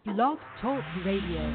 Blog Talk Radio.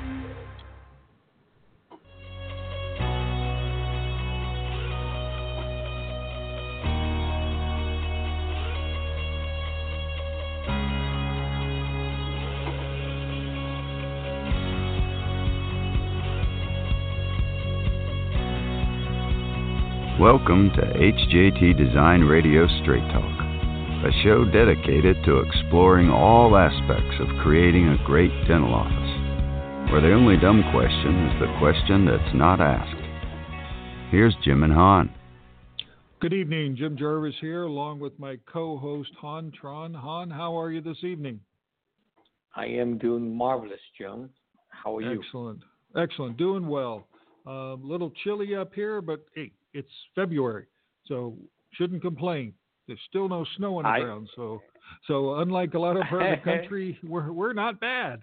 Welcome to HJT Design Radio Straight Talk, a show dedicated to exploring all aspects of creating a great dental office, where the only dumb question is the question that's not asked. Here's Jim and Han. Good evening, Jim Jarvis here, along with my co-host Han Tron. Han, how are you this evening? I am doing marvelous, Jim. How are you? Excellent, doing well. A little chilly up here, but hey, it's February, so shouldn't complain. There's still no snow on the ground, so unlike a lot of part of the country, we're not bad.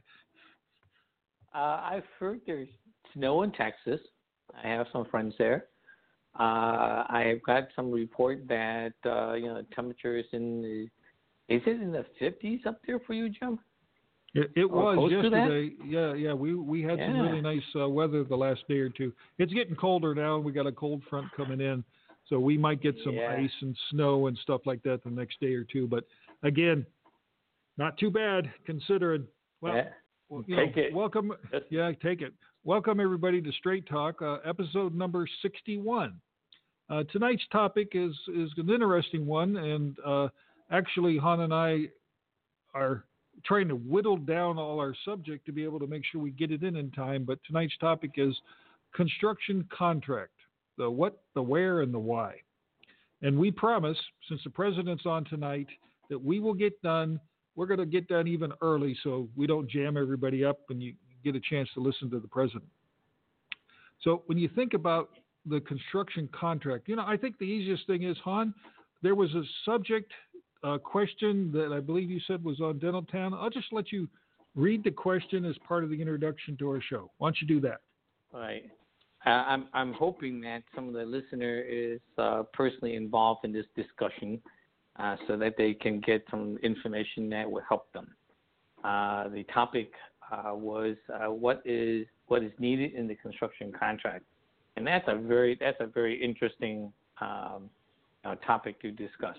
I've heard there's snow in Texas. I have some friends there. I've got some report that temperature is in the 50s up there for you, Jim? It was yesterday. Yeah. We had some really nice weather the last day or two. It's getting colder now. We got a cold front coming in, so we might get some ice and snow and stuff like that the next day or two. But again, not too bad considering. Take it. Welcome. Yeah, take it. Welcome everybody to Straight Talk, episode number 61. Tonight's topic is an interesting one, and actually, Han and I are trying to whittle down all our subject to be able to make sure we get it in time. But tonight's topic is construction contract, the what, the where, and the why. And we promise, since the president's on tonight, that we will get done. We're going to get done even early so we don't jam everybody up and you get a chance to listen to the president. So when you think about the construction contract, I think the easiest thing is, Han, there was a subject question that I believe you said was on Dental Town. I'll just let you read the question as part of the introduction to our show. Why don't you do that? All right. I'm hoping that some of the listener is personally involved in this discussion so that they can get some information that will help them. The topic was what is needed in the construction contract, and that's a very interesting topic to discuss.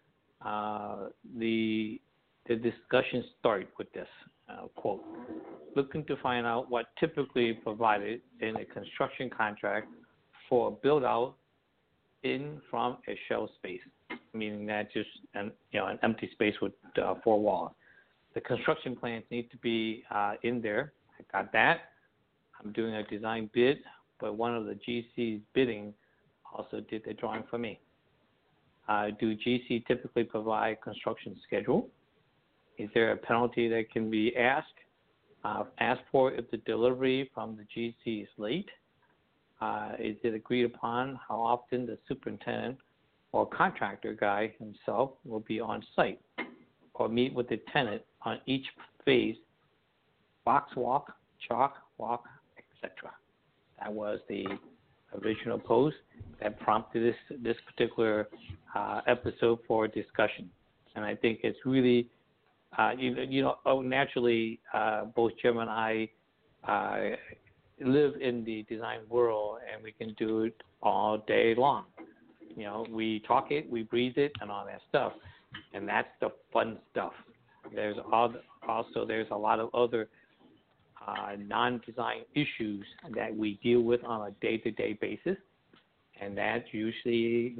The discussion started with this quote: looking to find out what typically provided in a construction contract for a build out in from a shell space, meaning that just an empty space with four walls. The construction plans need to be in there. I got that. I'm doing a design bid, but one of the GCs bidding also did the drawing for me. Do GC typically provide construction schedule? Is there a penalty that can be asked for if the delivery from the GC is late? Is it agreed upon how often the superintendent or contractor guy himself will be on site or meet with the tenant on each phase, box walk, chalk walk, etc.? That was the original post that prompted this particular episode for discussion. And I think it's really, naturally, both Jim and I live in the design world, and we can do it all day long. We talk it, we breathe it, and all that stuff. And that's the fun stuff. There's a lot of other non-design issues that we deal with on a day-to-day basis, and that usually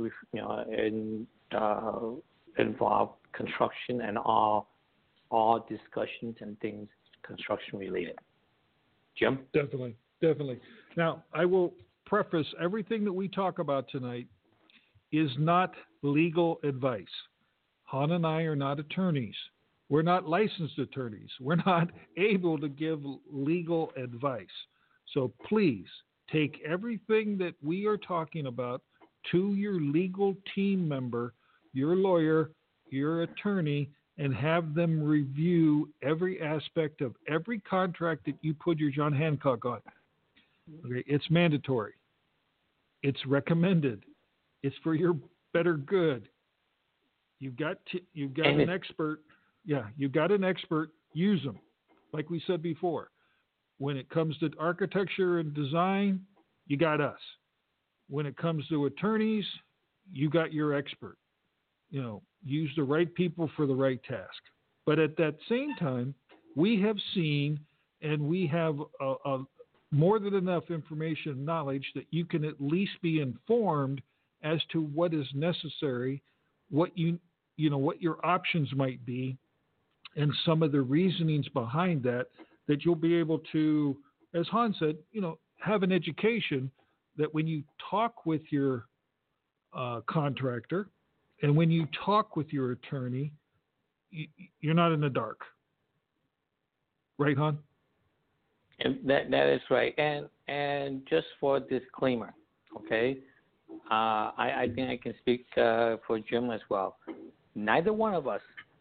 involve construction and all discussions and things construction related. Jim? Definitely. Now, I will preface everything that we talk about tonight is not legal advice. Han and I are not attorneys. We're not licensed attorneys. We're not able to give legal advice. So please take everything that we are talking about to your legal team member, your lawyer, your attorney, and have them review every aspect of every contract that you put your John Hancock on. Okay, it's mandatory. It's recommended. It's for your better good. You've got an expert. Yeah, you've got an expert. Use them. like we said before, when it comes to architecture and design, you got us. When it comes to attorneys, you got your expert. Use the right people for the right task. But at that same time, we have seen and we have more than enough information and knowledge that you can at least be informed as to what is necessary, what what your options might be, and some of the reasonings behind that you'll be able to, as Han said, have an education that when you talk with your contractor and when you talk with your attorney, you're not in the dark. Right, Han? And that is right. And just for disclaimer, okay, I think I can speak for Jim as well. Neither one of us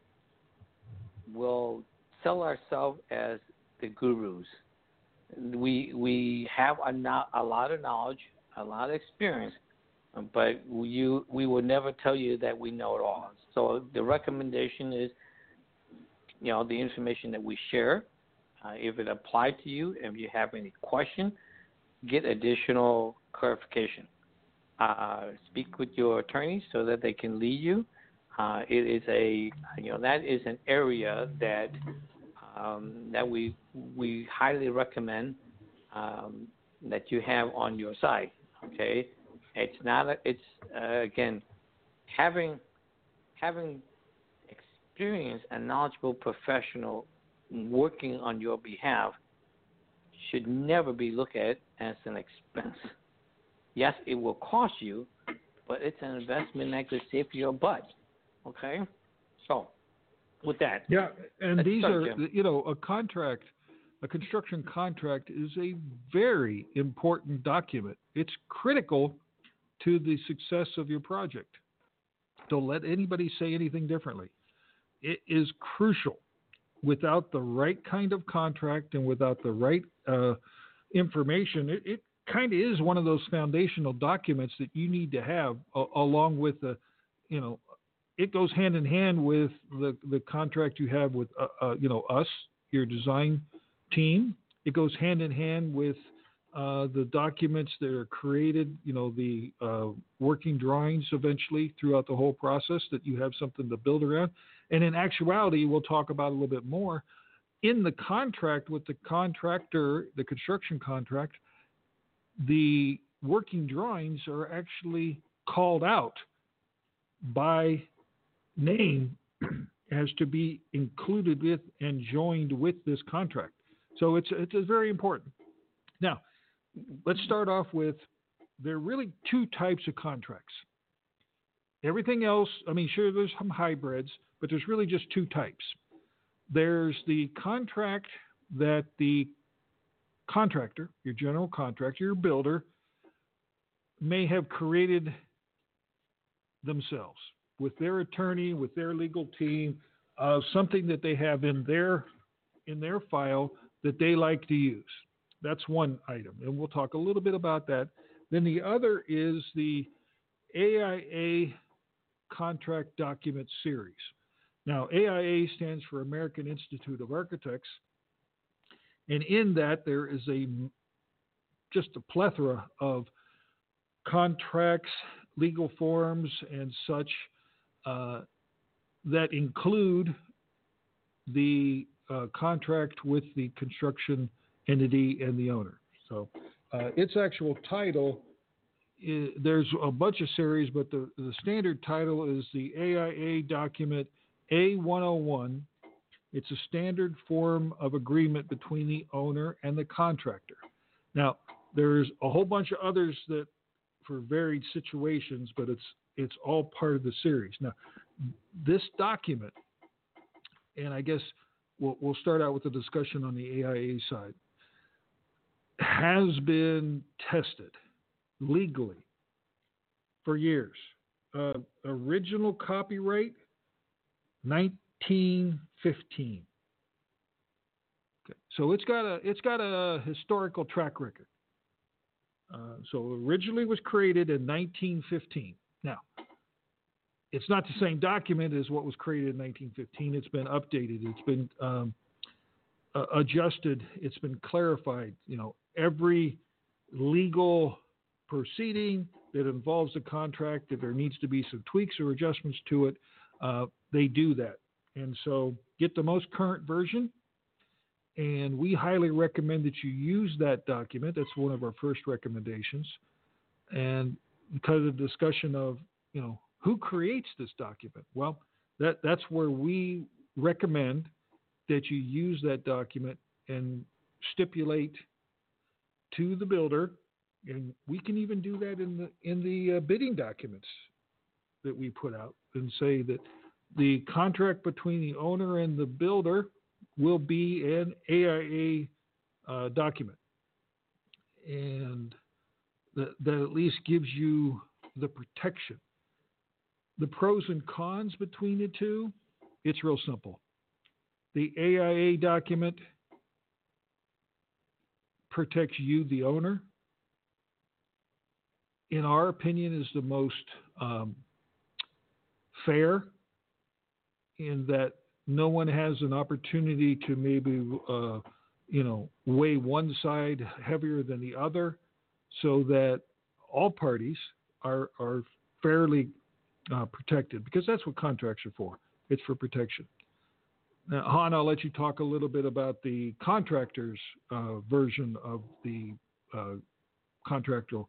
will sell ourselves as the gurus. We have a lot of knowledge, a lot of experience, but we will never tell you that we know it all. So the recommendation is, the information that we share, if it applied to you, if you have any question, get additional clarification. Speak with your attorney so that they can lead you. It is that is an area that we highly recommend that you have on your side. Okay, again, having experienced and knowledgeable professional working on your behalf should never be looked at as an expense. Yes, it will cost you, but it's an investment that could save your butt. Okay? So, with that. Yeah, and these are, Jim. A construction contract is a very important document. It's critical to the success of your project. Don't let anybody say anything differently. It is crucial. Without the right kind of contract and without the right information, it kind of is one of those foundational documents that you need to have along with it goes hand in hand with the contract you have with us, your design team. It goes hand in hand with the documents that are created, the working drawings eventually throughout the whole process, that you have something to build around. And in actuality, we'll talk about a little bit more, in the contract with the contractor, the construction contract, the working drawings are actually called out by name as to be included with and joined with this contract. So it's very important. Now, let's start off with, there are really two types of contracts. Everything else, sure, there's some hybrids, but there's really just two types. There's the contract that the contractor, your general contractor, your builder, may have created themselves with their attorney, with their legal team, something that they have in their file that they like to use. That's one item, and we'll talk a little bit about that. Then the other is the AIA Contract Document Series. Now, AIA stands for American Institute of Architects, and in that there is just a plethora of contracts, legal forms, and such that include the contract with the construction entity and the owner. So its actual title, there's a bunch of series, but the standard title is the AIA document A101. It's a standard form of agreement between the owner and the contractor. Now, there's a whole bunch of others that for varied situations, but it's all part of the series. Now, this document, and I guess we'll start out with a discussion on the AIA side, has been tested legally for years. Original copyright, 1915. Okay. So it's got a historical track record. So originally was created in 1915. Now, it's not the same document as what was created in 1915. It's been updated. It's been adjusted. It's been clarified. Every legal proceeding that involves the contract, if there needs to be some tweaks or adjustments to it, they do that. And so get the most current version. And we highly recommend that you use that document. That's one of our first recommendations. And because of the discussion of, who creates this document? Well, that's where we recommend that you use that document and stipulate to the builder, and we can even do that in the bidding documents that we put out, and say that the contract between the owner and the builder will be an AIA document, and that at least gives you the protection. The pros and cons between the two, it's real simple. The AIA document protects you, the owner. In our opinion, is the most fair, in that no one has an opportunity to maybe, weigh one side heavier than the other, so that all parties are fairly protected, because that's what contracts are for. It's for protection. Now, Han, I'll let you talk a little bit about the contractor's version of the contract.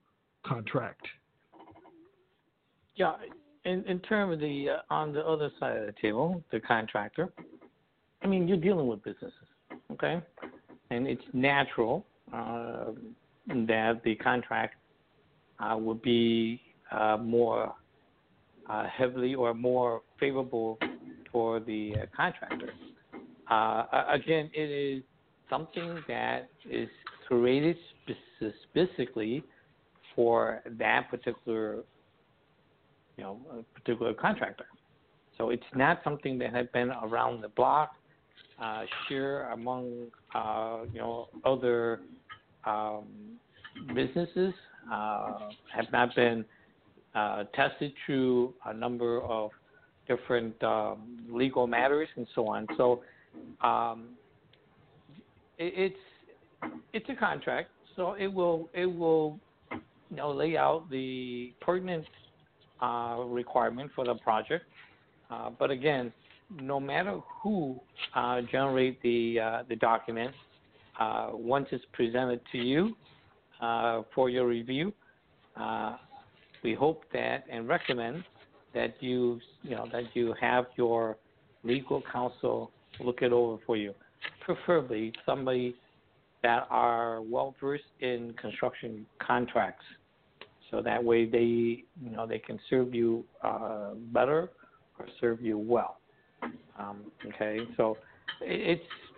Yeah, in terms of the on the other side of the table, the contractor, you're dealing with businesses, okay? And it's natural that the contract would be more heavily or more favorable for the contractor. Again, it is something that is created specifically for that particular contractor. So it's not something that has been around the block, share among other businesses, have not been tested through a number of different legal matters and so on. So it's a contract, so it will lay out the pertinent requirement for the project. But again, no matter who generate the document, once it's presented to you for your review, we hope that and recommend that you have your legal counsel look it over for you, preferably somebody that are well versed in construction contracts, so that way they can serve you better or serve you well. Okay, so it's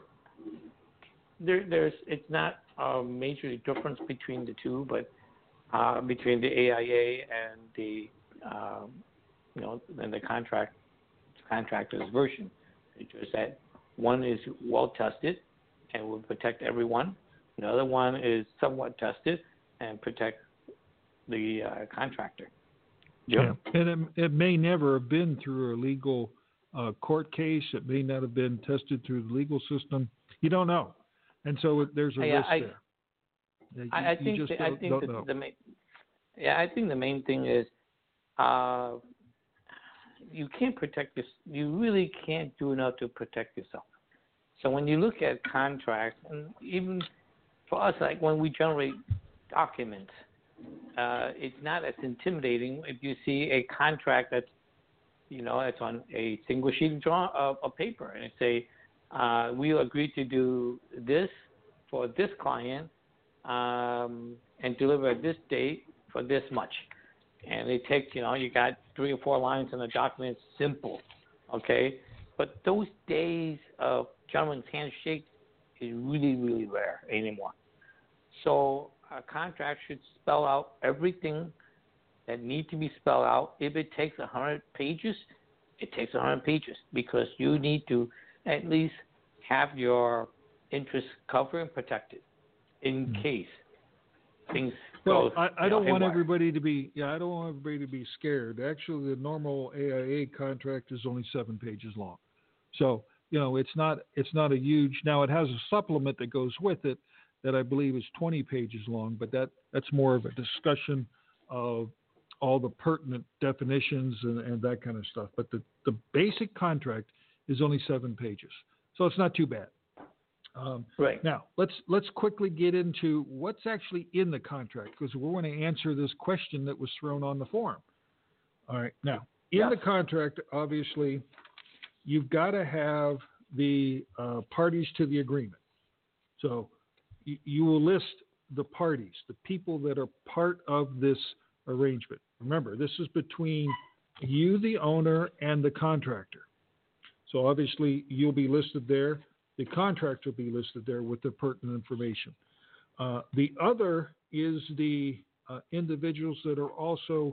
not a major difference between the two, but between the AIA and the and the contractor's version. It's just that one is well tested and will protect everyone. The other one is somewhat tested and protect the contractor. Yep. Yeah, and it may never have been through a legal court case. It may not have been tested through the legal system. You don't know, and so there's a risk there. I think the main thing is you can't protect this. You really can't do enough to protect yourself. So when you look at contracts, and even for us, like when we generate documents, it's not as intimidating if you see a contract that's it's on a single sheet of paper, and it say we agree to do this for this client and deliver at this date for this much. And it takes, you got 3 or 4 lines in the document, simple, okay? But those days of gentleman's handshake is really, really rare anymore. So a contract should spell out everything that need to be spelled out. If it takes 100 pages, it takes 100 pages, because you need to at least have your interests covered and protected in case things go. I don't want everybody to be. Yeah, I don't want everybody to be scared. Actually, the normal AIA contract is only 7 pages long. So it's not a huge. Now it has a supplement that goes with it that I believe is 20 pages long, but that's more of a discussion of all the pertinent definitions and that kind of stuff. But the basic contract is only 7 pages, so it's not too bad. Right. Now, let's quickly get into what's actually in the contract, because we want to answer this question that was thrown on the forum. All right. Now, in the contract, obviously, you've got to have the parties to the agreement. So you will list the parties, the people that are part of this arrangement. Remember, this is between you, the owner, and the contractor. So obviously, you'll be listed there. The contractor will be listed there with the pertinent information. The other is the individuals that are also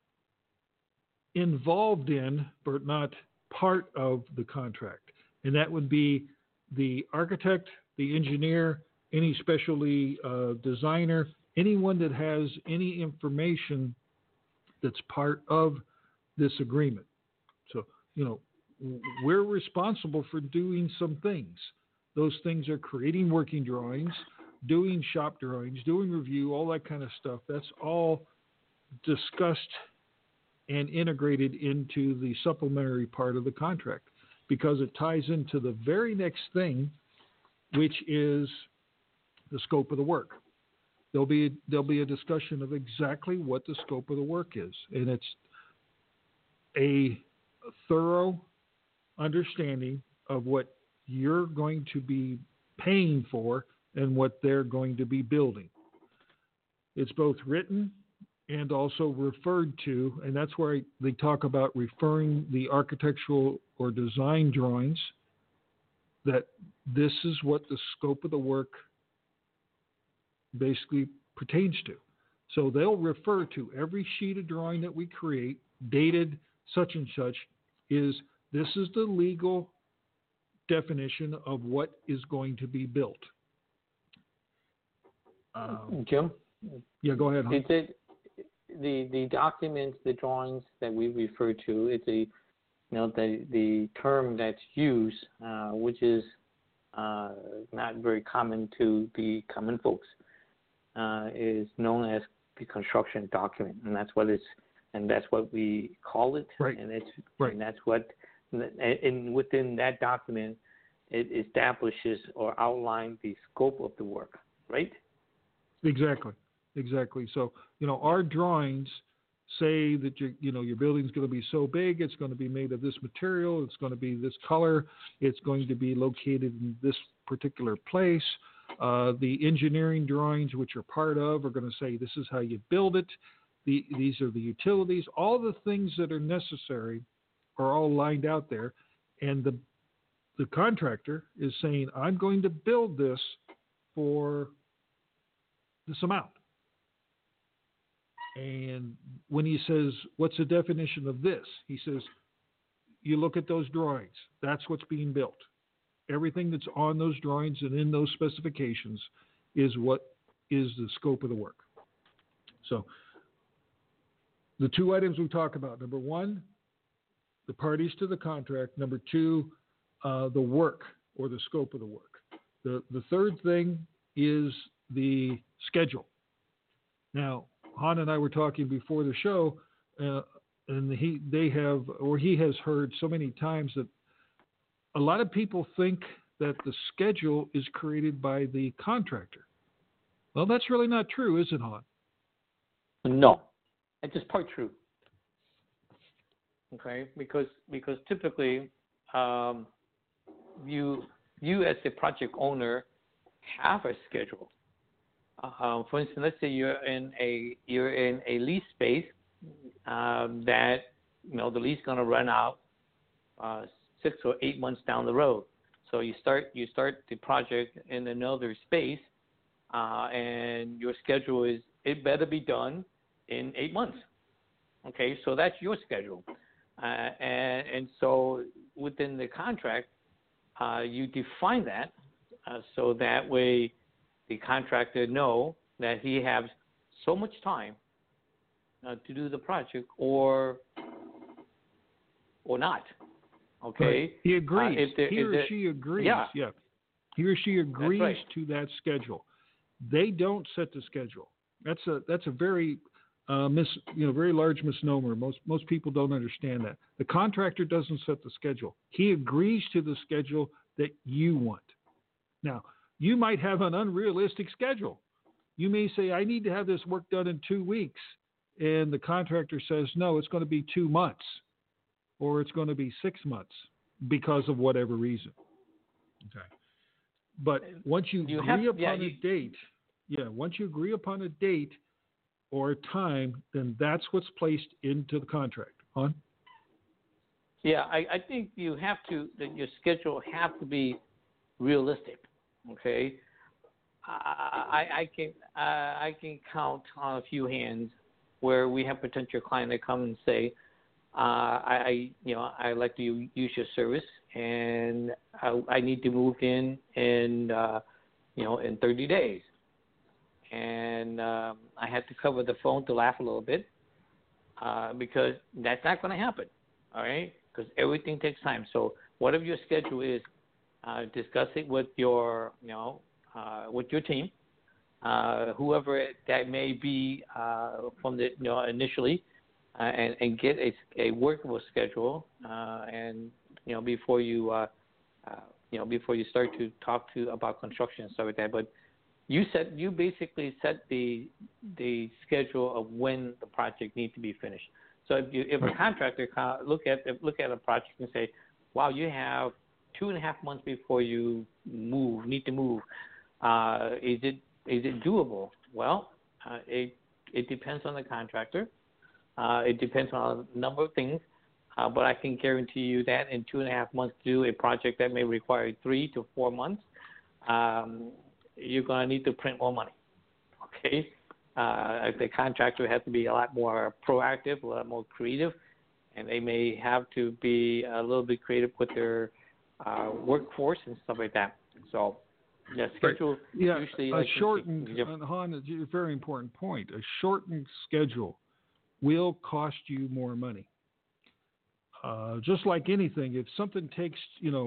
involved in, but not part of the contract. And that would be the architect, the engineer, any specialty designer, anyone that has any information that's part of this agreement. So, we're responsible for doing some things. Those things are creating working drawings, doing shop drawings, doing review, all that kind of stuff. That's all discussed and integrated into the supplementary part of the contract, because it ties into the very next thing, which is the scope of the work. There'll be a discussion of exactly what the scope of the work is, and it's a thorough understanding of what you're going to be paying for and what they're going to be building. It's both written and also referred to, and that's where they talk about referring the architectural or design drawings, that this is what the scope of the work basically pertains to. So they'll refer to every sheet of drawing that we create, dated such and such, this is the legal definition of what is going to be built. Jim? Yeah, go ahead. Is it the documents, the drawings that we refer to? It's the term that's used, which is not very common to the common folks, is known as the construction document, and that's what we call it. Right. And it's right. And that's what. And within that document, it establishes or outlines the scope of the work, right? Exactly. So, our drawings say that your building's going to be so big, it's going to be made of this material, it's going to be this color, it's going to be located in this particular place. The engineering drawings, which are part of, are going to say this is how you build it. These are the utilities. All the things that are necessary are all lined out there, and the contractor is saying, I'm going to build this for this amount. And when he says, what's the definition of this? He says, you look at those drawings. That's what's being built. Everything that's on those drawings and in those specifications is what is the scope of the work. So the two items we talk about, number one, the parties to the contract. Number two, the work or the scope of the work. The third thing is the schedule. Now, Han and I were talking before the show, and he has heard so many times that a lot of people think that the schedule is created by the contractor. Well, that's really not true, is it, Han? No, it's just part true. Okay, because typically, you as the project owner have a schedule. For instance, let's say you're in a lease space that the lease is going to run out 6 or 8 months down the road. So you start the project in another space, and your schedule is it better be done in 8 months. Okay, so that's your schedule. And so within the contract, you define that so that way the contractor know that he has so much time to do the project or not. Okay, right. He agrees. He or she agrees. Yeah. He or she agrees right. to that schedule. They don't set the schedule. That's a very very large misnomer. Most people don't understand that. The contractor doesn't set the schedule. He agrees to the schedule that you want. Now, you might have an unrealistic schedule. You may say, I need to have this work done in 2 weeks. And the contractor says, no, it's going to be 2 months or it's going to be 6 months because of whatever reason. Okay. But once you agree upon a date, once you agree upon a date or a time, then that's what's placed into the contract. Hon? Yeah, I think your schedule have to be realistic. Okay. I can count on a few hands where we have potential client that come and say, I like to use your service and I need to move in 30 days. And I had to cover the phone to laugh a little bit because that's not going to happen. All right. Because everything takes time. So whatever your schedule is, discuss it with your team, whoever that may be from the initially, and get a workable schedule, and before you start to talk about construction and stuff like that. But you basically set the schedule of when the project needs to be finished. So if a contractor look at a project and say, wow, you have 2.5 months before you need to move. Is it doable? Well, it depends on the contractor. It depends on a number of things. But I can guarantee you that in 2.5 months to do a project that may require 3 to 4 months, you're going to need to print more money. Okay? The contractor has to be a lot more proactive, a lot more creative, and they may have to be a little bit creative with their workforce and stuff like that. So, schedule usually a shortened. Han, it's a very important point. A shortened schedule will cost you more money. Just like anything, if something takes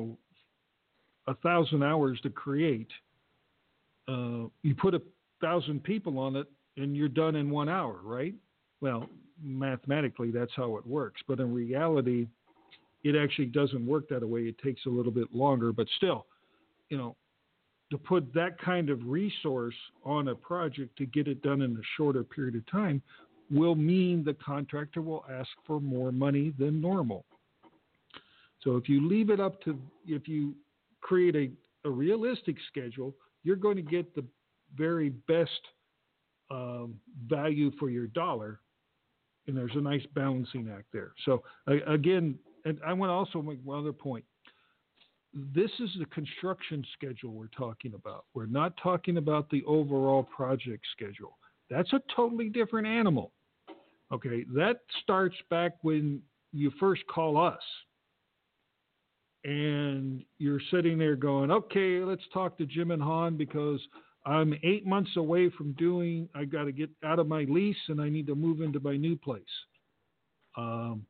1,000 hours to create, you put 1,000 people on it and you're done in 1 hour, right? Well, mathematically that's how it works, but in reality, it actually doesn't work that way. It takes a little bit longer, but still, to put that kind of resource on a project to get it done in a shorter period of time will mean the contractor will ask for more money than normal. So if you leave it up to, if you create a realistic schedule, you're going to get the very best value for your dollar, and there's a nice balancing act there. So again, and I want to also make one other point. This is the construction schedule we're talking about. We're not talking about the overall project schedule. That's a totally different animal. Okay, that starts back when you first call us. And you're sitting there going, okay, let's talk to Jim and Han because I'm 8 months away from I got to get out of my lease and I need to move into my new place. And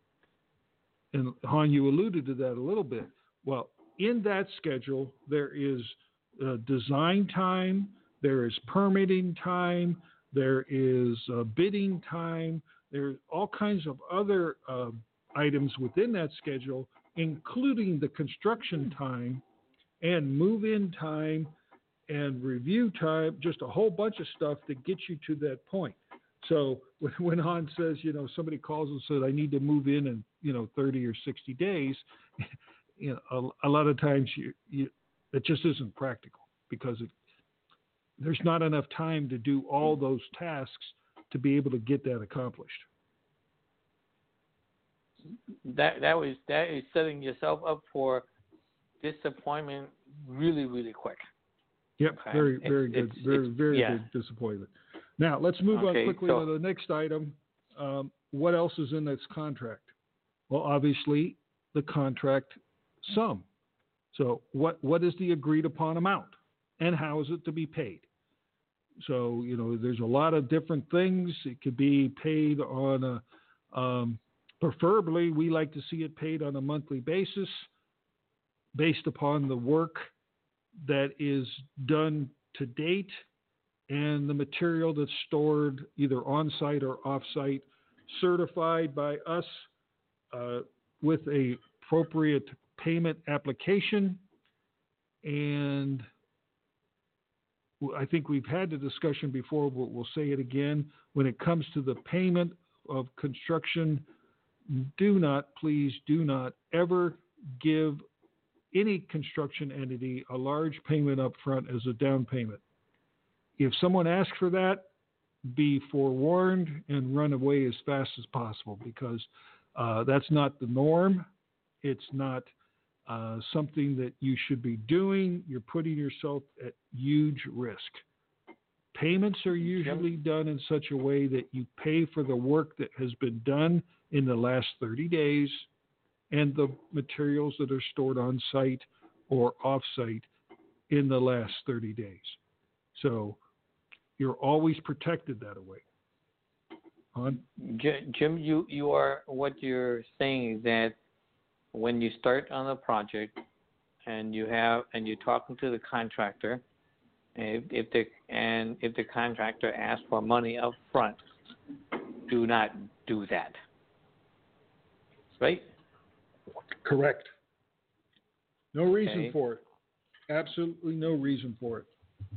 Han, you alluded to that a little bit. Well, in that schedule, there is design time, there is permitting time, there is bidding time, there's all kinds of other items within that schedule, including the construction time and move-in time and review time, just a whole bunch of stuff that gets you to that point. So when Han says, somebody calls and says, I need to move in 30 or 60 days, a lot of times it just isn't practical because there's not enough time to do all those tasks to be able to get that accomplished. That is setting yourself up for disappointment really, really quick. Yep, okay. Very good. Very good disappointment. Now, let's move on quickly to the next item. What else is in this contract? Well, obviously, the contract sum. So what is the agreed upon amount? And how is it to be paid? So, there's a lot of different things. It could be paid on Preferably, we like to see it paid on a monthly basis based upon the work that is done to date and the material that's stored either on-site or off-site, certified by us with a appropriate payment application. And I think we've had the discussion before, but we'll say it again. When it comes to the payment of construction, please do not ever give any construction entity a large payment up front as a down payment. If someone asks for that, be forewarned and run away as fast as possible, because that's not the norm. It's not something that you should be doing. You're putting yourself at huge risk. Payments are usually done in such a way that you pay for the work that has been done in the last 30 days and the materials that are stored on site or off site in the last 30 days. So you're always protected that way. Jim, you are, what you're saying is that when you start on a project and you're talking to the contractor, if the contractor asks for money up front, do not do that. Right? Correct. No reason for it. Absolutely no reason for it.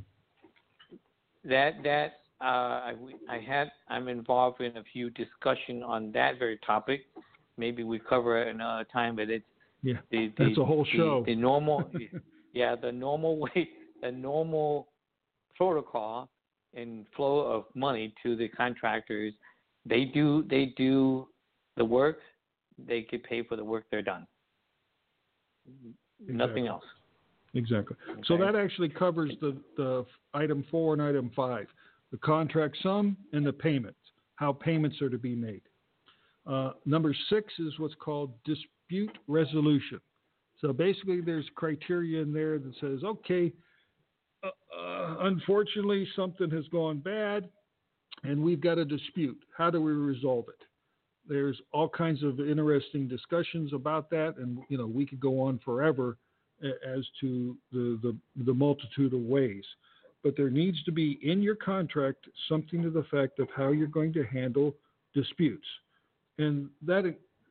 I'm involved in a few discussion on that very topic. Maybe we cover it another time, but it's that's a whole show. The normal, the normal way, the normal protocol and flow of money to the contractors. They do the work. They get paid for the work they're done. Exactly. Nothing else. Exactly. Okay. So that actually covers the item 4 and item 5, the contract sum and the payments, how payments are to be made. Number 6 is what's called dispute resolution. So basically there's criteria in there that says, okay, unfortunately something has gone bad and we've got a dispute. How do we resolve it? There's all kinds of interesting discussions about that, and we could go on forever as to the multitude of ways. But there needs to be in your contract something to the effect of how you're going to handle disputes. And that,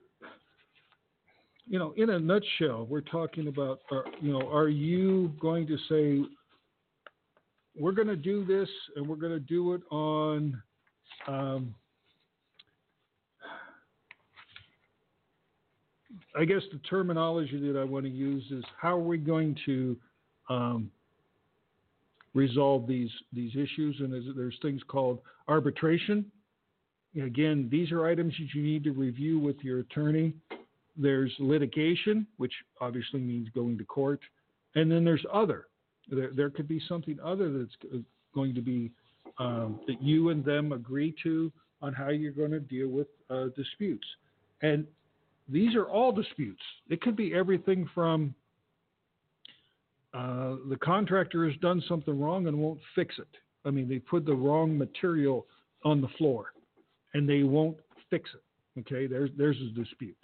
in a nutshell, we're talking about, are you going to say, we're going to do this and we're going to do it on, I guess the terminology that I want to use is, how are we going to resolve these issues? And there's things called arbitration. Again, these are items that you need to review with your attorney. There's litigation, which obviously means going to court. And then there's other. There could be something other that's going to be that you and them agree to on how you're going to deal with disputes. And these are all disputes. It could be everything from the contractor has done something wrong and won't fix it. I mean, they put the wrong material on the floor and they won't fix it. Okay, there's a dispute.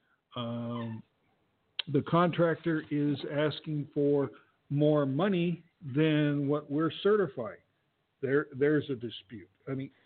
The contractor is asking for more money than what we're certifying. There's a dispute. I mean,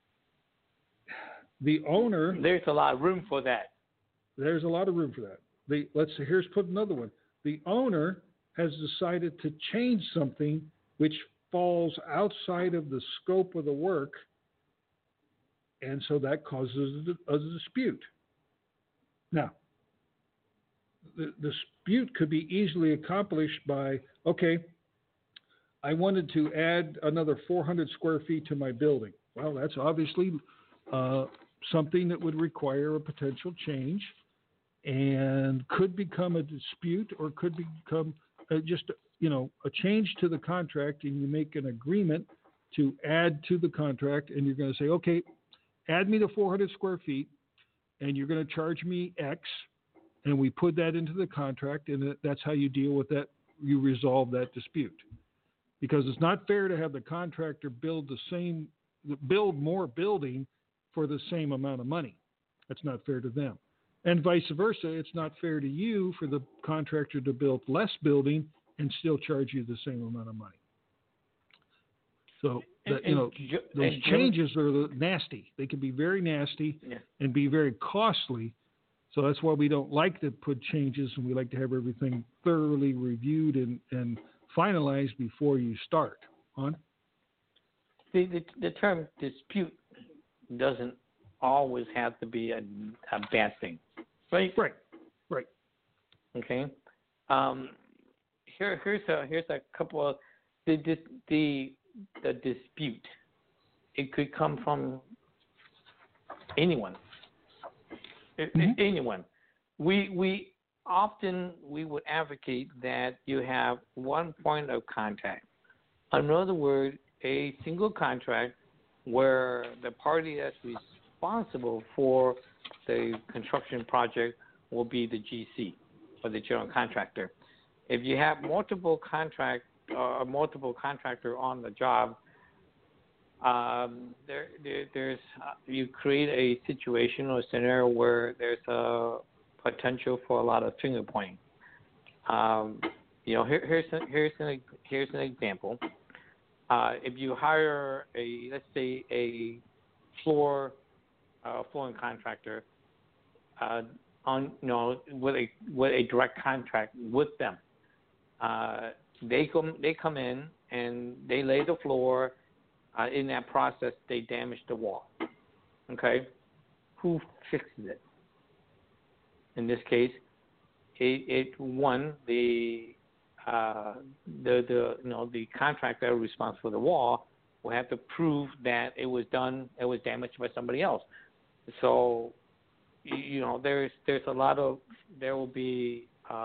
the owner... There's a lot of room for that. There's a lot of room for that. Here's put another one. The owner has decided to change something which falls outside of the scope of the work, and so that causes a dispute. Now, the dispute could be easily accomplished by, okay, I wanted to add another 400 square feet to my building. Well, that's obviously something that would require a potential change and could become a dispute, or could become just a change to the contract, and you make an agreement to add to the contract, and you're going to say, okay, add me the 400 square feet, and you're going to charge me X, and we put that into the contract, and that's how you deal with that. You resolve that dispute, because it's not fair to have the contractor build more building for the same amount of money. That's not fair to them. And vice versa, it's not fair to you for the contractor to build less building and still charge you the same amount of money. So, those changes are nasty. They can be very nasty and be very costly. So that's why we don't like to put changes, and we like to have everything thoroughly reviewed and finalized before you start. On? The term dispute doesn't always have to be a bad thing, right? Right. Okay. Here's a couple of the dispute. It could come from anyone. Anyone. We often would advocate that you have one point of contact. In other words, a single contract where the party that's responsible for the construction project will be the GC or the general contractor. If you have multiple contractor on the job, there's you create a situation or scenario where there's a potential for a lot of finger pointing. Here's an example. If you hire let's say a flooring contractor with a direct contract with them, they come in and they lay the floor. In that process, they damage the wall. Okay, who fixes it? In this case, the contractor responsible for the wall will have to prove that it was damaged by somebody else. So, there will be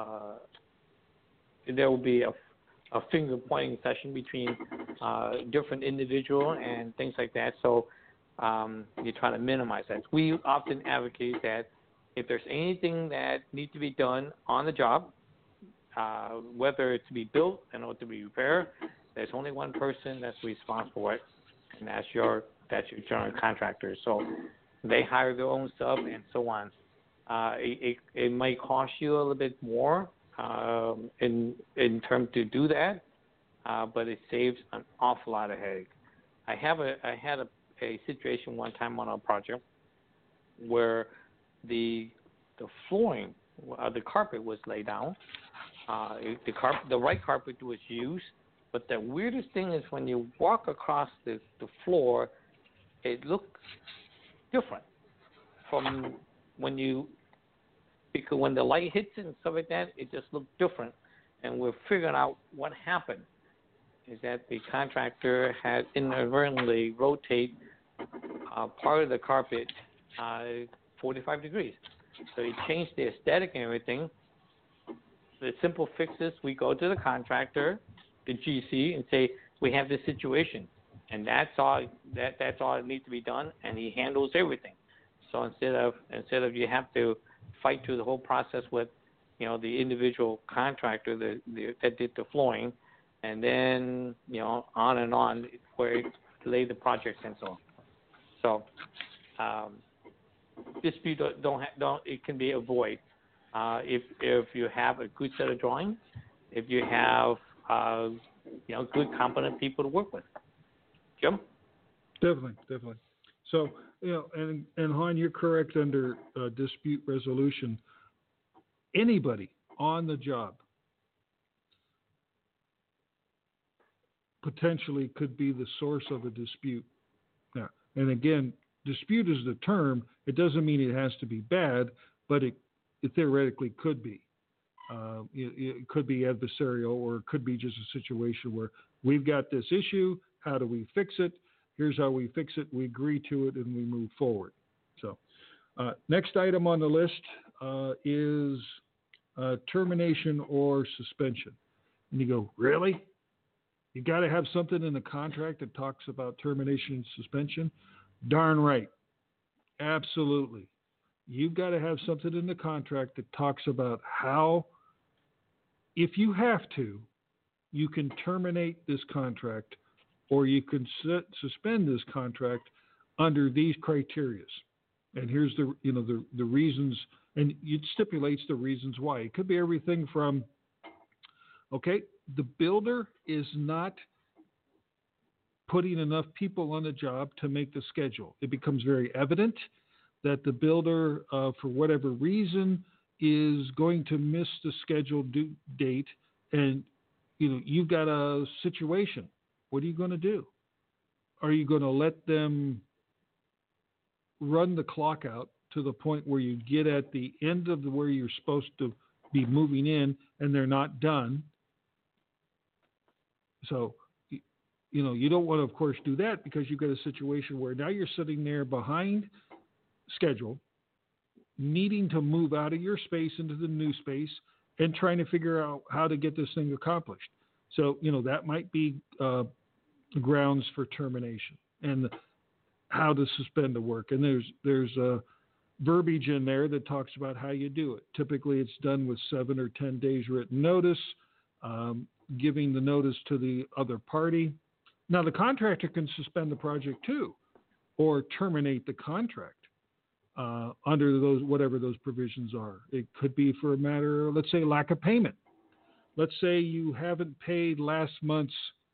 a finger pointing session between different individual and things like that. So you try to minimize that. We often advocate that if there's anything that needs to be done on the job, whether it's to be built or to be repaired, there's only one person that's responsible for it, and that's your general contractor. So they hire their own sub and so on. It might cost you a little bit more in terms to do that, but it saves an awful lot of headache. I had a situation one time on a project where the flooring, the carpet was laid down. The right carpet was used, but the weirdest thing is when you walk across the floor, it looks different from because when the light hits it and stuff like that, it just looked different. And we're figuring out what happened is that the contractor had inadvertently rotate part of the carpet 45 degrees. So he changed the aesthetic and everything. The simple fix is we go to the contractor, the GC, and say, we have this situation. And that's all that needs to be done, and he handles everything. So instead of you have to fight through the whole process with, the individual contractor that did the flooring, and then on and on where it delayed the projects and so on. So dispute it can be avoided if you have a good set of drawings, if you have good competent people to work with. Jim? Definitely. So, and Han, you're correct under dispute resolution. Anybody on the job potentially could be the source of a dispute. Now, and again, dispute is the term. It doesn't mean it has to be bad, but it theoretically could be. It could be adversarial, or it could be just a situation where we've got this issue. How do we fix it? Here's how we fix it. We agree to it, and we move forward. So next item on the list is termination or suspension. And you go, really? You got to have something in the contract that talks about termination and suspension? Darn right. Absolutely. You've got to have something in the contract that talks about how, if you have to, you can terminate this contract, or you can suspend this contract under these criteria. And here's the reasons, and it stipulates the reasons why. It could be everything from, okay, the builder is not putting enough people on the job to make the schedule. It becomes very evident that the builder, for whatever reason, is going to miss the scheduled due date, and you've got a situation. What are you going to do? Are you going to let them run the clock out to the point where you get at the end of where you're supposed to be moving in and they're not done? So, you don't want to, of course, do that, because you've got a situation where now you're sitting there behind schedule, needing to move out of your space into the new space and trying to figure out how to get this thing accomplished. So, that might be grounds for termination and how to suspend the work. And there's a verbiage in there that talks about how you do it. Typically, it's done with 7 or 10 days written notice, giving the notice to the other party. Now, the contractor can suspend the project too, or terminate the contract under whatever those provisions are. It could be for a matter of, let's say, lack of payment. Let's say you haven't paid last month's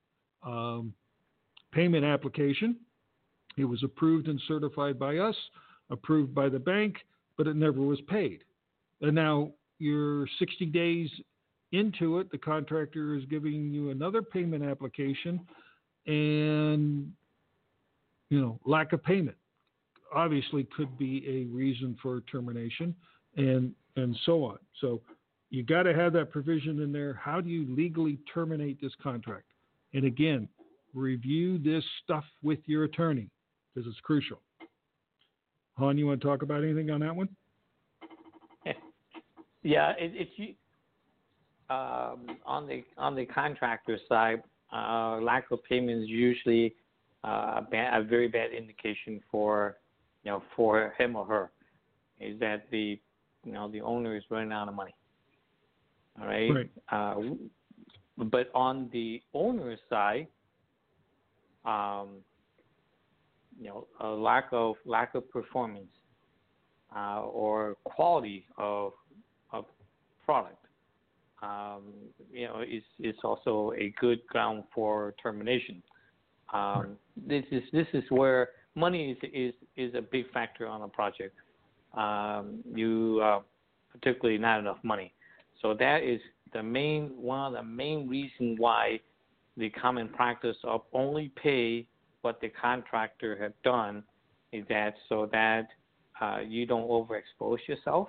payment application. It was approved and certified by us, approved by the bank, but it never was paid. And now you're 60 days into it, the contractor is giving you another payment application, and lack of payment obviously could be a reason for termination, and so on. So you got to have that provision in there. How do you legally terminate this contract? And again, review this stuff with your attorney, because it's crucial. Han, you want to talk about anything on that one? Yeah, it's on the contractor side. Lack of payment is usually a very bad indication for him or her, is that the owner is running out of money. All right. Right. But on the owner's side, a lack of performance or quality of product, is also a good ground for termination. Right. This is where money is a big factor on a project. Particularly not enough money. So that is one of the main reasons why the common practice of only pay what the contractor have done is that so that you don't overexpose yourself.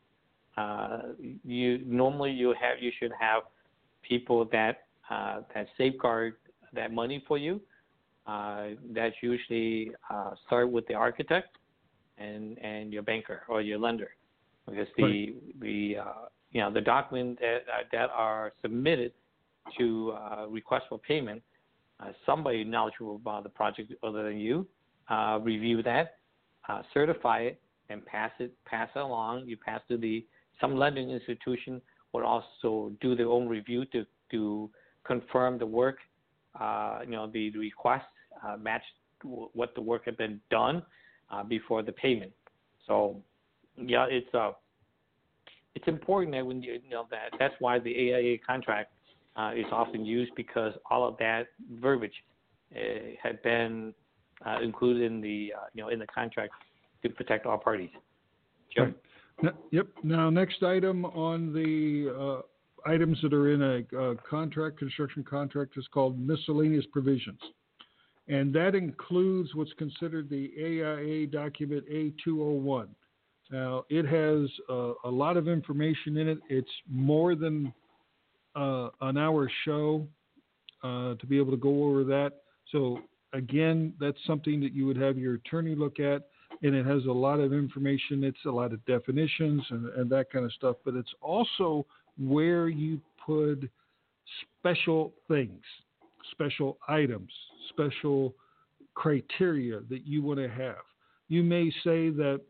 You should have people that safeguard that money for you. That usually start with the architect and your banker or your lender, because the documents that are submitted to request for payment, somebody knowledgeable about the project other than you review that, certify it, and pass it along. You pass to some lending institution will also do their own review to confirm the work, the request match what the work had been done before the payment. So, yeah, it's important that when that's why the AIA contract is often used, because all of that verbiage had been included in the contract to protect all parties. Jim? Right. Yep. Now, next item on the items that are in a construction contract is called miscellaneous provisions. And that includes what's considered the AIA document A201. Now, it has a lot of information in it. It's more than an hour show to be able to go over that. So, again, that's something that you would have your attorney look at. And it has a lot of information. It's a lot of definitions and that kind of stuff. But it's also where you put special things, special items, special criteria that you want to have. You may say that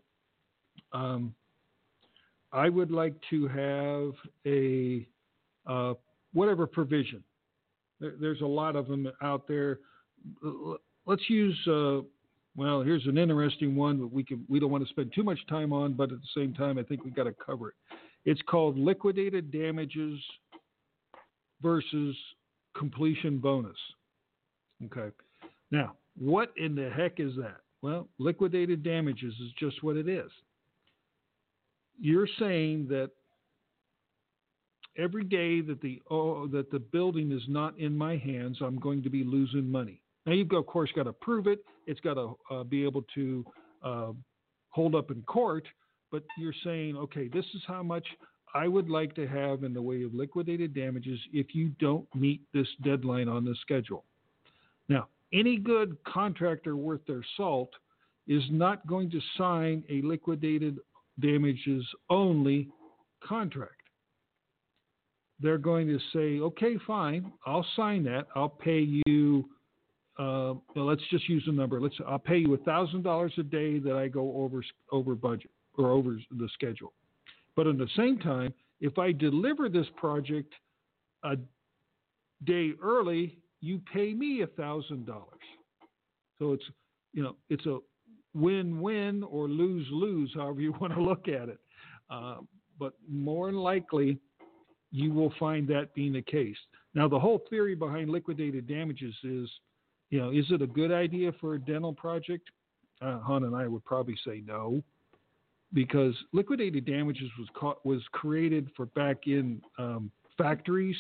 I would like to have a whatever provision. There's a lot of them out there. Let's use Well, here's an interesting one that we don't want to spend too much time on, but at the same time, I think we got to cover it. It's called liquidated damages versus completion bonus. Okay. Now, what in the heck is that? Well, liquidated damages is just what it is. You're saying that every day that the building is not in my hands, I'm going to be losing money. Now, you've, of course, got to prove it. It's got to be able to hold up in court. But you're saying, okay, this is how much I would like to have in the way of liquidated damages if you don't meet this deadline on the schedule. Now, any good contractor worth their salt is not going to sign a liquidated damages only contract. They're going to say, okay, fine, I'll sign that. I'll pay you, well, let's just use a number. I'll pay you $1,000 a day that I go over budget or over the schedule. But at the same time, if I deliver this project a day early, you pay me $1,000. So it's a win-win or lose-lose, however you want to look at it. But more than likely, you will find that being the case. Now, the whole theory behind liquidated damages is, is it a good idea for a dental project? Han and I would probably say no, because liquidated damages was created for back in factories,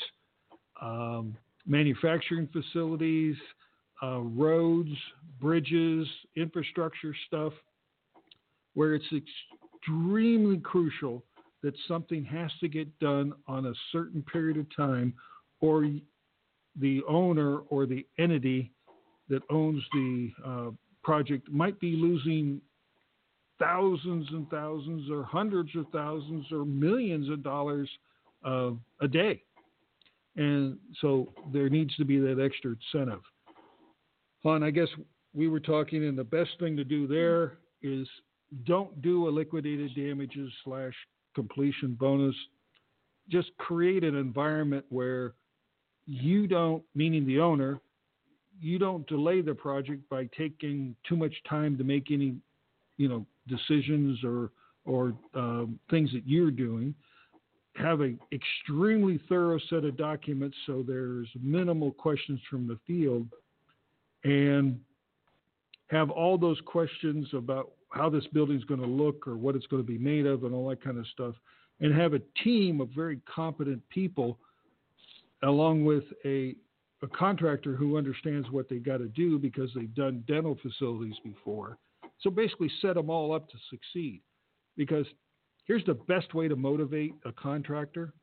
manufacturing facilities, roads, bridges, infrastructure stuff, where it's extremely crucial that something has to get done on a certain period of time, or the owner or the entity that owns the project might be losing thousands and thousands or hundreds of thousands or millions of dollars a day. And so there needs to be that extra incentive. Han, I guess we were talking, and the best thing to do there is don't do a liquidated damages / completion bonus. Just create an environment where you don't, meaning the owner, you don't delay the project by taking too much time to make any, decisions or things that you're doing. Have an extremely thorough set of documents so there's minimal questions from the field, and have all those questions about how this building is going to look or what it's going to be made of and all that kind of stuff, and have a team of very competent people along with a contractor who understands what they got to do because they've done dental facilities before. So basically set them all up to succeed, because here's the best way to motivate a contractor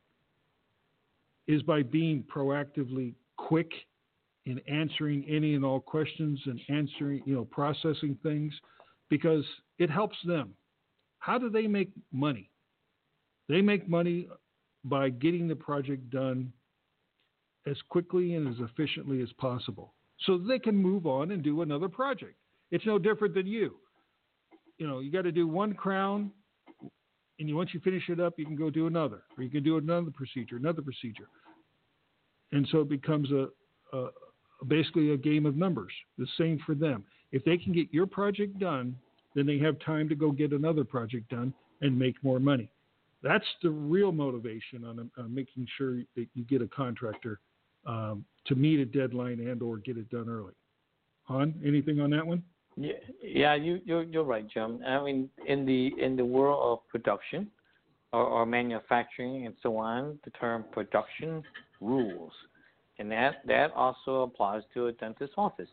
is by being proactively quick in answering any and all questions and answering, processing things, because it helps them. How do they make money? They make money by getting the project done as quickly and as efficiently as possible so they can move on and do another project. It's no different than you. You got to do one crown, and once you finish it up, you can go do another, or you can do another procedure. And so it becomes basically a game of numbers. The same for them. If they can get your project done, then they have time to go get another project done and make more money. That's the real motivation on making sure that you get a contractor to meet a deadline and or get it done early. Han, anything on that one? Yeah, you're right, Jim. I mean, in the world of production or manufacturing and so on, the term production rules, and that also applies to a dentist's office.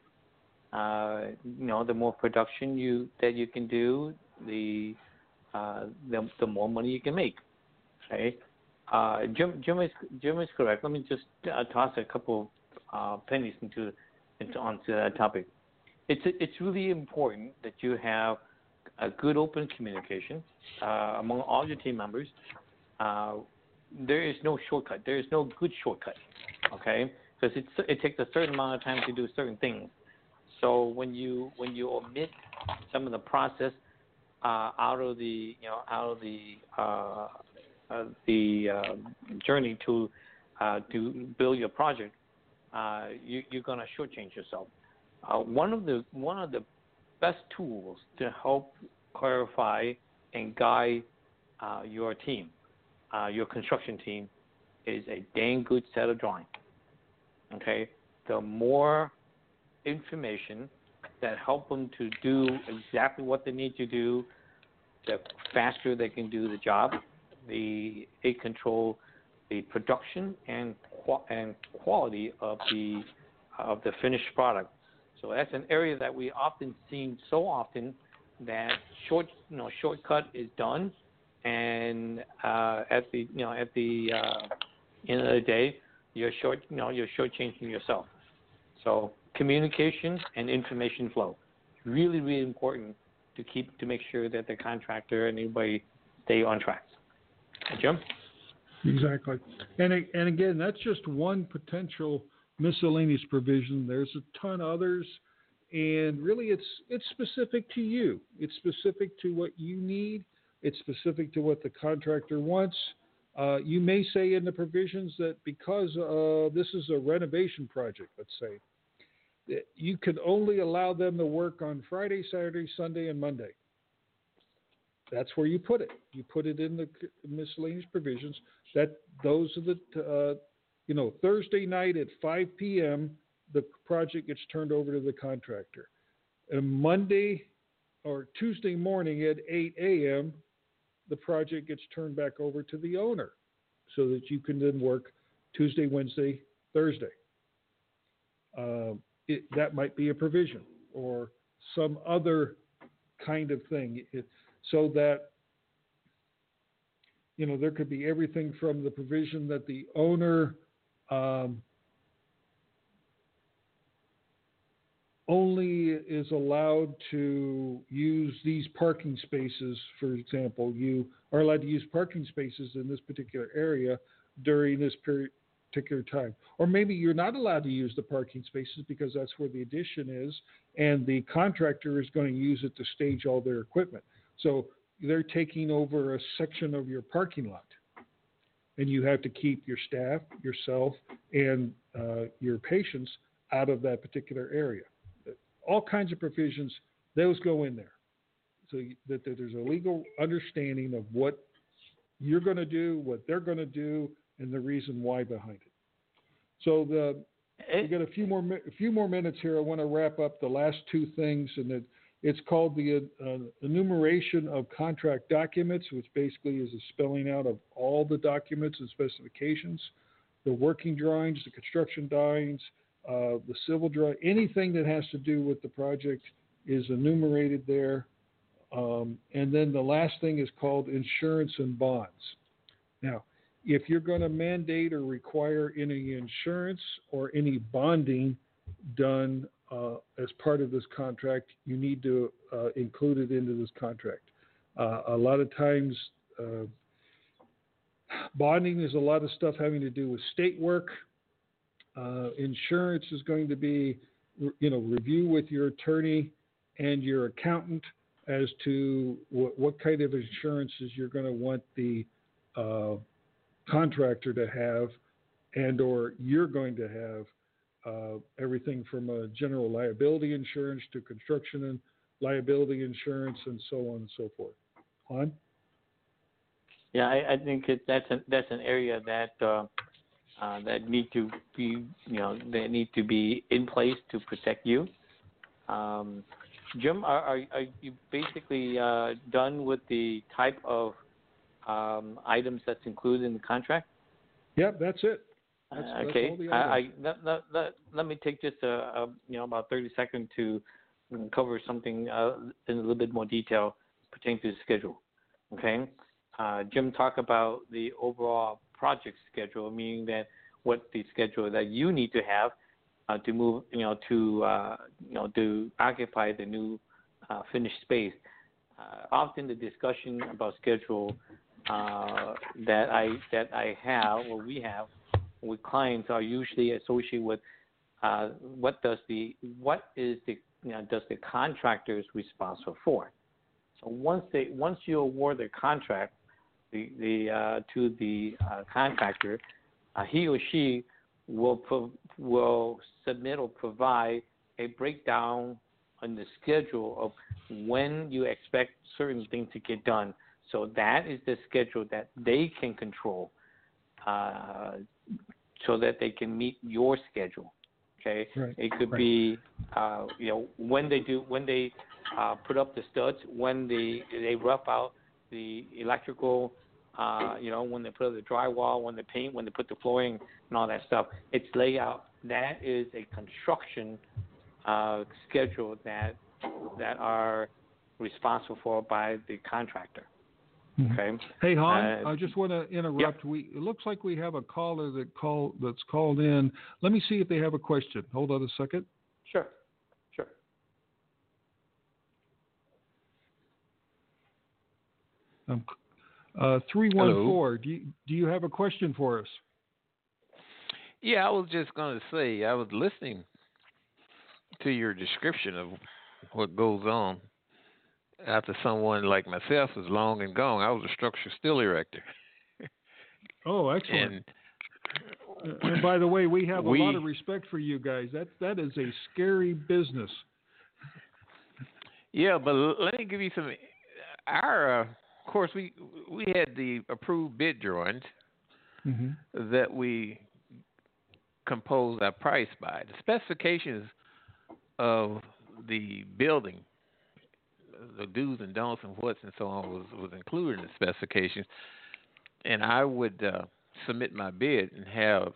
The more production that you can do, the more money you can make. Okay, Jim is correct. Let me just toss a couple pennies onto that topic. It's really important that you have a good open communication among all your team members. There is no shortcut. There is no good shortcut. Okay, because it takes a certain amount of time to do certain things. So when you omit some of the process out of the journey to build your project, you're gonna shortchange yourself. One of the best tools to help clarify and guide your team, your construction team, is a dang good set of drawings. Okay, the more information that help them to do exactly what they need to do, the faster they can do the job. It control the production and quality of the finished product. So that's an area that we often see so often that shortcut is done, and at the end of the day, you're shortchanging yourself. So communication and information flow, really, really important to make sure that the contractor and anybody stay on track. Jim? Exactly. And again, that's just one potential miscellaneous provision. There's a ton of others, and really it's specific to you. It's specific to what you need. It's specific to what the contractor wants. You may say in the provisions that because this is a renovation project, let's say, that you can only allow them to work on Friday, Saturday, Sunday, and Monday. That's where you put it. You put it in the miscellaneous provisions. Those are the Thursday night at 5 p.m. the project gets turned over to the contractor. And Monday or Tuesday morning at 8 a.m. the project gets turned back over to the owner, so that you can then work Tuesday, Wednesday, Thursday. That might be a provision or some other kind of thing. So that, there could be everything from the provision that the owner only is allowed to use these parking spaces. For example, you are allowed to use parking spaces in this particular area during this particular time. Or maybe you're not allowed to use the parking spaces because that's where the addition is, and the contractor is going to use it to stage all their equipment. So they're taking over a section of your parking lot, and you have to keep your staff, yourself, and your patients out of that particular area. All kinds of provisions, those go in there, so that there's a legal understanding of what you're going to do, what they're going to do, and the reason why behind it. So we got a few more minutes here. I want to wrap up the last two things, and it's called the enumeration of contract documents, which basically is a spelling out of all the documents and specifications, the working drawings, the construction drawings, the civil drawing, anything that has to do with the project is enumerated there. And then the last thing is called insurance and bonds. Now, if you're going to mandate or require any insurance or any bonding done as part of this contract, you need to include it into this contract. A lot of times, bonding is a lot of stuff having to do with state work. Insurance is going to be, review with your attorney and your accountant as to what kind of insurances you're going to want the contractor to have, and or you're going to have. Everything from a general liability insurance to construction and liability insurance, and so on and so forth. Han? Yeah, I think that's an area that that need to be in place to protect you. Jim, are you basically done with the type of items that's included in the contract? Yep, that's it. Okay. Let me take just about 30 seconds to cover something in a little bit more detail pertaining to the schedule. Okay. Jim talked about the overall project schedule, meaning that what the schedule that you need to have to move, to occupy the new finished space. Often the discussion about schedule that I have, or we have, with clients are usually associated with what is the contractor's responsible for. So once you award the contract to the contractor, he or she will submit or provide a breakdown on the schedule of when you expect certain things to get done. So that is the schedule that they can control, so that they can meet your schedule. Okay, Right. it could be when they put up the studs, when they rough out the electrical, when they put up the drywall, when they paint, when they put the flooring and all that stuff. It's layout. That is a construction schedule that are responsible for by the contractor. Okay. Hey, Han, I just want to interrupt. Yep. It looks like we have a caller that's called in. Let me see if they have a question. Hold on a second. Sure. 314. Do you have a question for us? Yeah, I was just going to say, I was listening to your description of what goes on after someone like myself is long and gone. I was a structural steel erector. Oh, excellent. And by the way, we have a lot of respect for you guys. That is a scary business. Yeah, but let me give you some. Of course, we had the approved bid drawings that we composed our price by. The specifications of the building, the do's and don'ts and what's and so on was included in the specifications, and I would submit my bid and have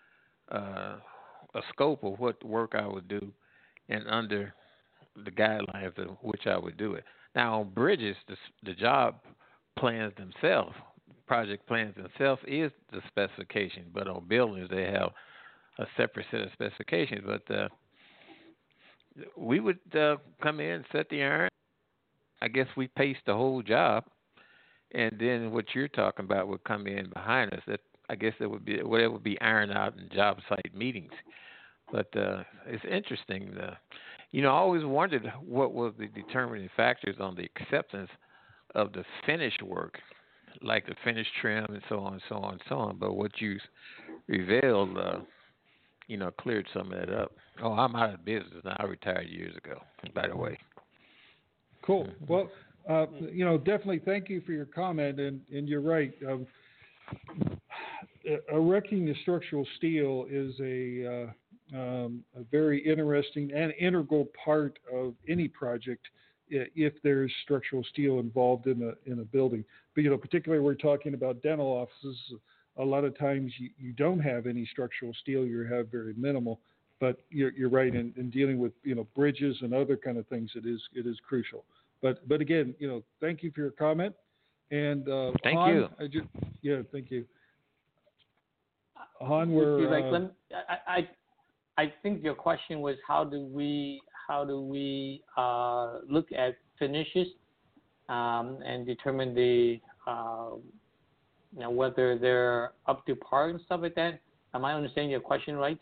a scope of what work I would do, and under the guidelines of which I would do it. Now on bridges, the job plans themselves, project plans themselves is the specification, but on buildings they have a separate set of specifications. But we would come in, set the iron. I guess we pace the whole job, and then what you're talking about would come in behind us. That I guess it would be ironed out in job site meetings. But it's interesting. I always wondered what was the determining factors on the acceptance of the finished work, like the finished trim and so on, so on, so on. But what you revealed, cleared some of that up. Oh, I'm out of business now. I retired years ago, by the way. Cool. Well, definitely thank you for your comment, and you're right. Erecting the structural steel is a very interesting and integral part of any project if there's structural steel involved in a building. But particularly we're talking about dental offices. A lot of times you don't have any structural steel. You have very minimal. But you're right in dealing with bridges and other kind of things. It is crucial. But again, thank you for your comment. And thank Han, you. Thank you. Han, I think your question was how do we look at finishes and determine the whether they're up to par and stuff like that. Am I understanding your question right?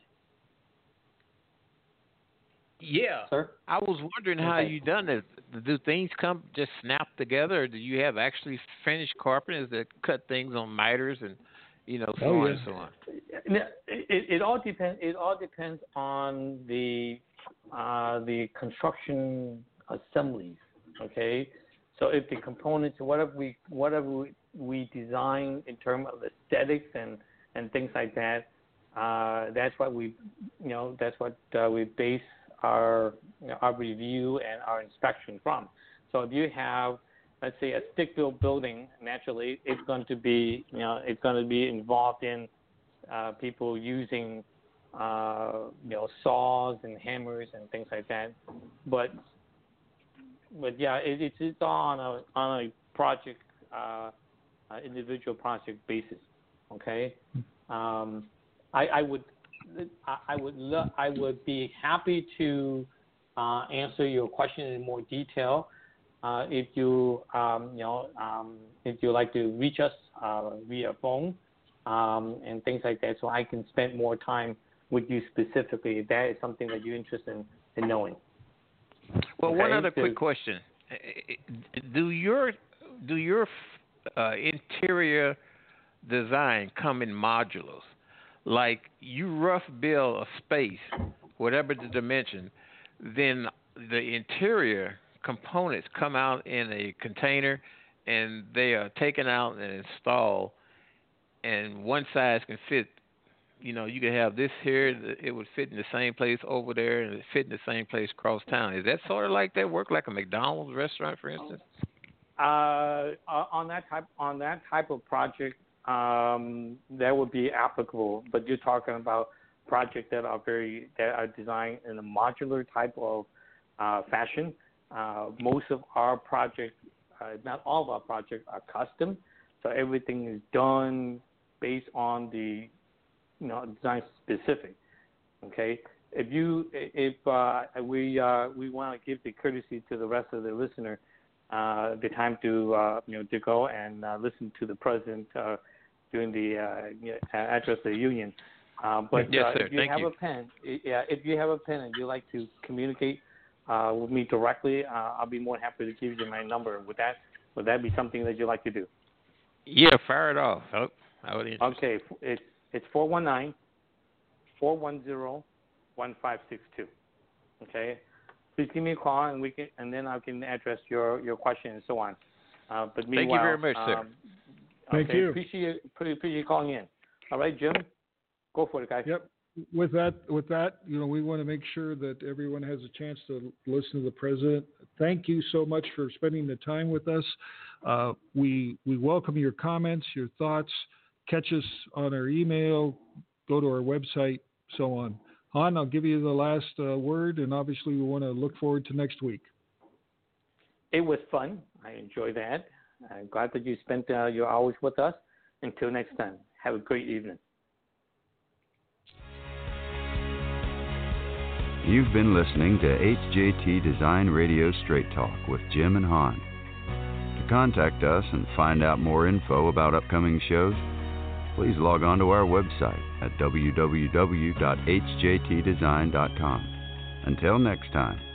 Yeah. Sir? I was wondering how you done it. Do things come just snap together, or do you have actually finished carpenters that cut things on miters and so on and so on? It all depends. It all depends on the construction assemblies. Okay, so if the components, whatever we design in terms of aesthetics and things like that, that's what we base our review and our inspection from. So if you have, let's say, a stick-built building, naturally it's going to be involved in people using saws and hammers and things like that. But yeah, it's all on a project, individual project basis. Okay, I would be happy to answer your question in more detail if you like to reach us via phone and things like that, so I can spend more time with you specifically if that is something that you're interested in knowing. Well, okay, one other quick question: Do your interior design come in modulars? Like you rough build a space, whatever the dimension, then the interior components come out in a container, and they are taken out and installed, and one size can fit. You can have this here, it would fit in the same place over there, and it fit in the same place across town. Is that sort of like that? Work like a McDonald's restaurant, for instance? On that type of project, that would be applicable. But you're talking about projects that are designed in a modular type of fashion. Most of our projects, not all of our projects, are custom. So everything is done based on the design specific. Okay. If we want to give the courtesy to the rest of the listener the time to go and listen to the president during the address of the union. But yes, sir. If you have a pen and you'd like to communicate with me directly, I'll be more than happy to give you my number. Would that be something that you'd like to do? Yeah, fire it off. I would be interested. Okay, it's 419-410-1562. Okay, please give me a call and then I can address your question and so on. But meanwhile, thank you very much, sir. Thank you. Appreciate you calling in. All right, Jim, go for it, guys. Yep. With that, we want to make sure that everyone has a chance to listen to the president. Thank you so much for spending the time with us. We welcome your comments, your thoughts. Catch us on our email, go to our website, so on. Han, I'll give you the last word, and obviously we want to look forward to next week. It was fun. I enjoyed that. I'm glad that you spent your hours with us. Until next time, have a great evening. You've been listening to HJT Design Radio Straight Talk with Jim and Han. To contact us and find out more info about upcoming shows, please log on to our website at www.hjtdesign.com. Until next time.